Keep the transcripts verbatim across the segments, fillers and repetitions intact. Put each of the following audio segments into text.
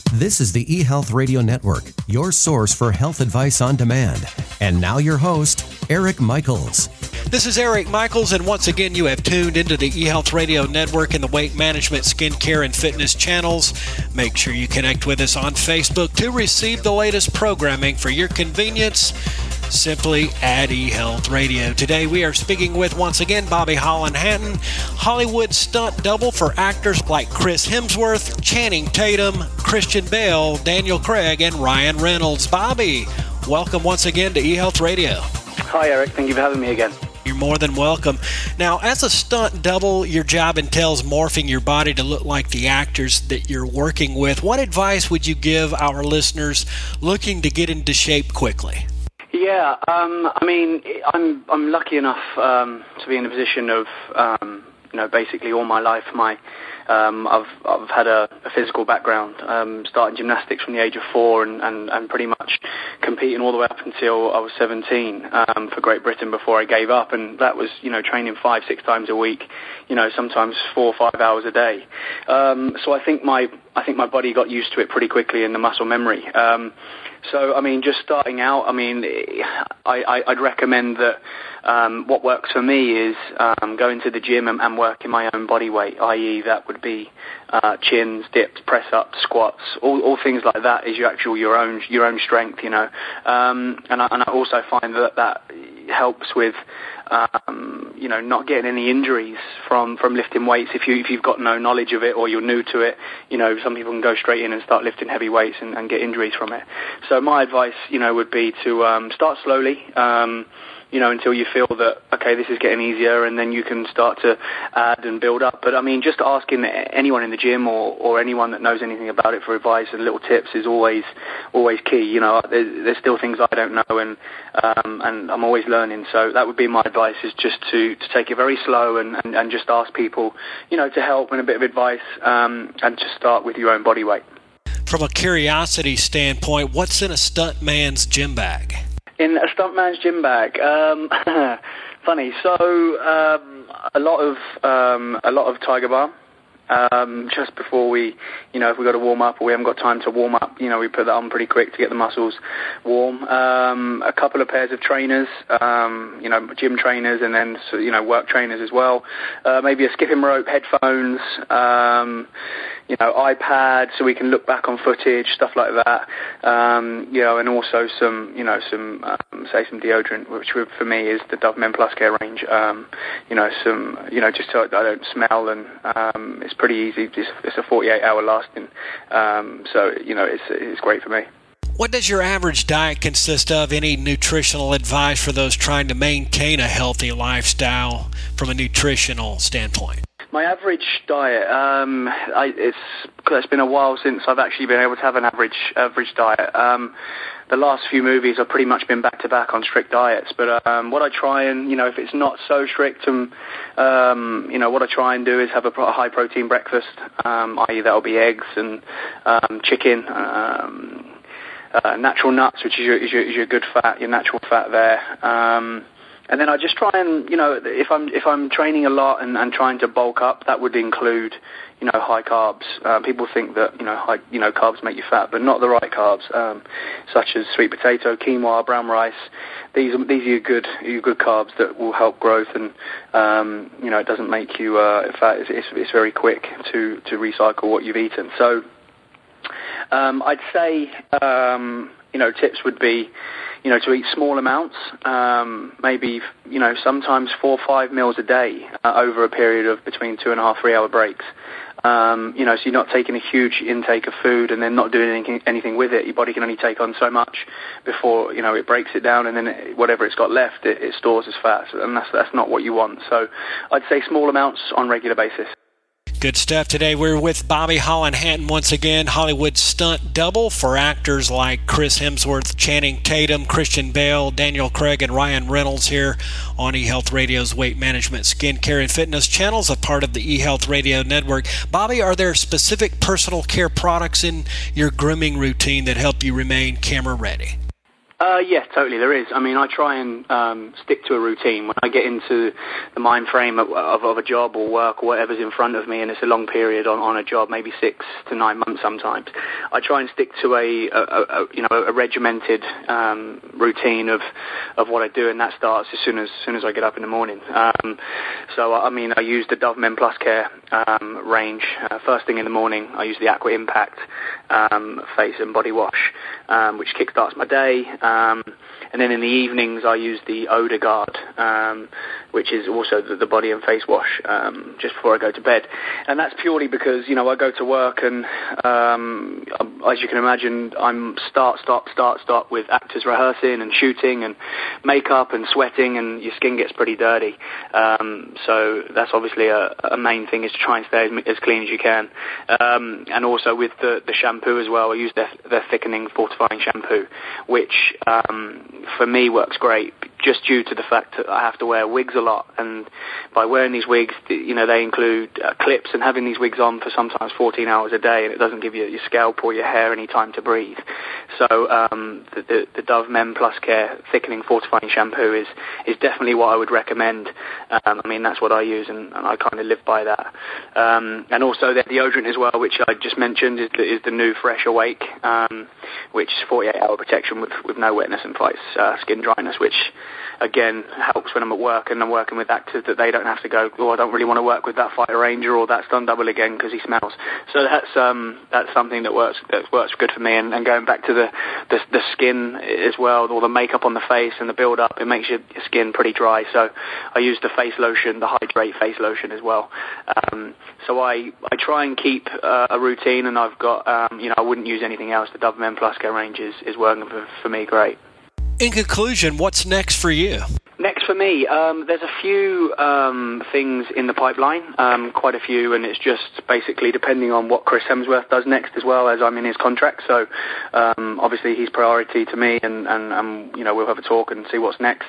This is the eHealth Radio Network, your source for health advice on demand. And now your host, Eric Michaels. This is Eric Michaels, and once again you have tuned into the eHealth Radio Network and the Weight Management, Skincare, and Fitness channels. Make sure you connect with us on Facebook to receive the latest programming for your convenience. Simply add eHealth Radio. Today we are speaking with, once again, Bobby Holland Hatton, Hollywood stunt double for actors like Chris Hemsworth, Channing Tatum, Christian Bale, Daniel Craig, and Ryan Reynolds. Bobby, welcome once again to eHealth Radio. Hi, Eric. Thank you for having me again. You're more than welcome. Now, as a stunt double, your job entails morphing your body to look like the actors that you're working with. What advice would you give our listeners looking to get into shape quickly? Yeah, um, I mean, I'm I'm lucky enough um, to be in a position of, um, you know, basically all my life, my um, I've I've had a, a physical background, um, starting gymnastics from the age of four, and, and, and pretty much competing all the way up until I was seventeen um, for Great Britain before I gave up, and that was, you know, training five, six times a week, you know, sometimes four or five hours a day. Um, so I think my I think my body got used to it pretty quickly, and the muscle memory. Um, So, I mean, just starting out, I mean, I, I, I'd recommend that um, what works for me is um, going to the gym and, and working my own body weight, that is that would be uh, chins, dips, press-ups, squats, all, all things like that is your actual, your own your own strength, you know. Um, and, I, and I also find that that helps with, um, you know, not getting any injuries from, from lifting weights. If, you, if you've got no knowledge of it or you're new to it, you know, some people can go straight in and start lifting heavy weights and, and get injuries from it. So my advice, you know, would be to um, start slowly, um, you know, until you feel that, okay, this is getting easier, and then you can start to add and build up. But, I mean, just asking anyone in the gym or, or anyone that knows anything about it for advice and little tips is always always key. You know, there's, there's still things I don't know, and um, and I'm always learning. So that would be my advice, is just to, to take it very slow and, and, and just ask people, you know, to help and a bit of advice, um, and just start with your own body weight. From a curiosity standpoint, what's in a stuntman's gym bag? In a stuntman's gym bag, um, funny. So um, a lot of um, a lot of Tiger Balm. Um, just before we, you know, if we've got to warm up or we haven't got time to warm up, you know, we put that on pretty quick to get the muscles warm. Um, a couple of pairs of trainers, um, you know, gym trainers, and then, so, you know, work trainers as well. Uh, maybe a skipping rope, headphones, um, you know, iPad, so we can look back on footage, stuff like that. Um, you know, and also some, you know, some, um, say some deodorant, which for me is the Dove Men Plus Care range. Um, you know, some, you know, just so I don't smell, and um, it's pretty easy. It's, it's a forty-eight hour lasting. Um, so, you know, it's it's great for me. What does your average diet consist of? Any nutritional advice for those trying to maintain a healthy lifestyle from a nutritional standpoint? My average diet, um, I, it's, it's been a while since I've actually been able to have an average average diet. Um, the last few movies I've pretty much been back-to-back on strict diets, but um, what I try and, you know, if it's not so strict, um, um, you know, what I try and do is have a, a high-protein breakfast, um, that is that'll be eggs and um, chicken, um, uh, natural nuts, which is your, is, your, is your good fat, your natural fat there. Um, And then I just try and, you know, if I'm if I'm training a lot and, and trying to bulk up, that would include, you know, high carbs. Uh, people think that, you know, high, you know, carbs make you fat, but not the right carbs, um, such as sweet potato, quinoa, brown rice. These are, these are your good your good carbs that will help growth, and um, you know, it doesn't make you uh, fat. It's, it's, it's very quick to to recycle what you've eaten. So um, I'd say, um, you know, tips would be, you know, to eat small amounts, um, maybe, you know, sometimes four or five meals a day uh, over a period of between two and a half, three hour breaks. Um, you know, so you're not taking a huge intake of food and then not doing anything, anything with it. Your body can only take on so much before, you know, it breaks it down, and then it, whatever it's got left, it, it stores as fat, and that's, that's not what you want. So I'd say small amounts on a regular basis. Good stuff. Today we're with Bobby Holland Hatton once again, Hollywood stunt double for actors like Chris Hemsworth, Channing Tatum, Christian Bale, Daniel Craig, and Ryan Reynolds here on eHealth Radio's Weight Management, Skincare, and Fitness channels, a part of the eHealth Radio Network. Bobby, are there specific personal care products in your grooming routine that help you remain camera ready? Uh, yeah, totally, there is. I mean, I try and um, stick to a routine. When I get into the mind frame of, of, of a job or work or whatever's in front of me, and it's a long period on, on a job, maybe six to nine months sometimes, I try and stick to a, a, a you know a regimented um, routine of of what I do, and that starts as soon as, as soon as I get up in the morning. Um, so, I mean, I use the Dove Men Plus Care um, range. Uh, first thing in the morning, I use the Aqua Impact um, face and body wash, um, which kickstarts my day. Um, and then in the evenings, I use the Odor Guard, um, which is also the, the body and face wash, um, just before I go to bed. And that's purely because, you know, I go to work and, um, as you can imagine, I'm start, stop, start, stop with actors rehearsing and shooting and makeup and sweating, and your skin gets pretty dirty. Um, so that's obviously a, a main thing, is to try and stay as, as clean as you can. Um, and also with the, the shampoo as well, I use their, their thickening fortifying shampoo, which um, for me works great, just due to the fact that I have to wear wigs a lot, and by wearing these wigs, you know, they include uh, clips, and having these wigs on for sometimes fourteen hours a day, and it doesn't give you, your scalp or your hair any time to breathe. So um, the, the, the Dove Men Plus Care thickening fortifying shampoo is, is definitely what I would recommend. Um, I mean, that's what I use, and, and I kind of live by that. Um, and also the deodorant as well, which I just mentioned, is the, is the new Fresh Awake, um, which is forty-eight hour protection with, with no wetness and fights uh, skin dryness, which again helps when I'm at work and I'm working with actors, that they don't have to go, oh, I don't really want to work with that fighter ranger or that stunt double again because he smells. So that's um, that's something that works that works good for me. And, and going back to the, the the skin as well, all the makeup on the face and the build up, it makes your, your skin pretty dry. So I use the face lotion, the Hydrate face lotion as well. Um, so I I try and keep uh, a routine, and I've got um, you know I wouldn't use anything else. The Dove Men Plus Care range is, is working for, for me great. In conclusion, what's next for you? Next for me, um, there's a few um, things in the pipeline, um, quite a few, and it's just basically depending on what Chris Hemsworth does next, as well, as I'm in his contract. So um, obviously he's priority to me, and, and, and you know we'll have a talk and see what's next.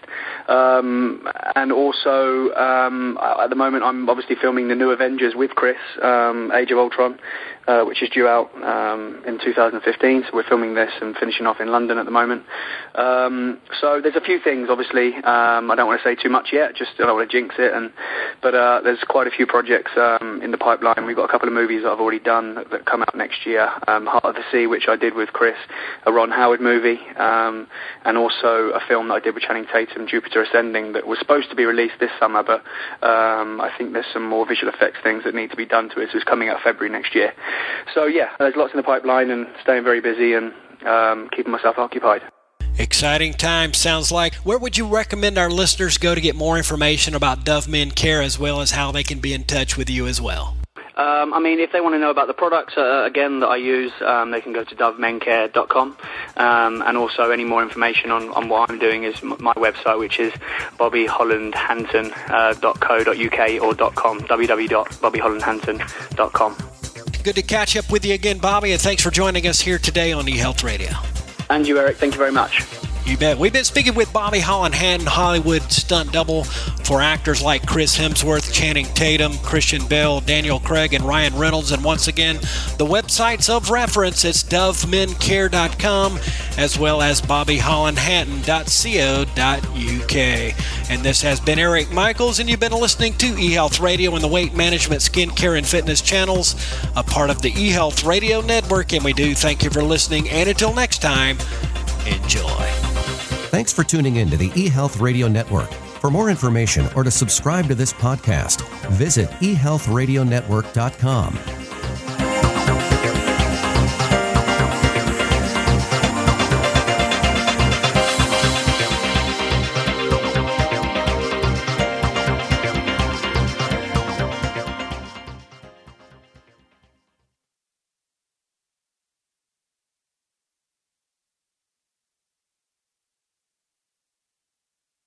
Um, and also um, at the moment I'm obviously filming the new Avengers with Chris, um, Age of Ultron, uh, which is due out um, in two thousand fifteen. So we're filming this and finishing off in London at the moment. Um, so there's a few things, obviously. Um, I don't want to say too much yet, just I don't want to jinx it. And but uh, there's quite a few projects um, in the pipeline. We've got a couple of movies that I've already done that, that come out next year. Um, Heart of the Sea, which I did with Chris, a Ron Howard movie, um, and also a film that I did with Channing Tatum, Jupiter Ascending, that was supposed to be released this summer, but um, I think there's some more visual effects things that need to be done to it. So it's coming out February next year. So yeah, there's lots in the pipeline, and staying very busy and um, keeping myself occupied. Exciting time, sounds like. Where would you recommend our listeners go to get more information about Dove Men Care, as well as how they can be in touch with you as well? Um, I mean, if they want to know about the products, uh, again, that I use, um, they can go to dove men care dot com. Um, and also any more information on, on what I'm doing is m- my website, which is bobby holland hanson dot co dot uk or .com, w w w dot bobby holland hanson dot com. Good to catch up with you again, Bobby, and thanks for joining us here today on eHealth Radio. And you, Eric, thank you very much. You bet. We've been speaking with Bobby Holland Hanton, Hollywood stunt double for actors like Chris Hemsworth, Channing Tatum, Christian Bale, Daniel Craig, and Ryan Reynolds. And once again, the websites of reference, it's dove men care dot com as well as bobby holland hanton dot co dot u k. And this has been Eric Michaels, and you've been listening to eHealth Radio and the Weight Management, Skincare, and Fitness channels, a part of the eHealth Radio Network. And we do thank you for listening. And until next time, enjoy. Thanks for tuning in to the eHealth Radio Network. For more information or to subscribe to this podcast, visit e health radio network dot com.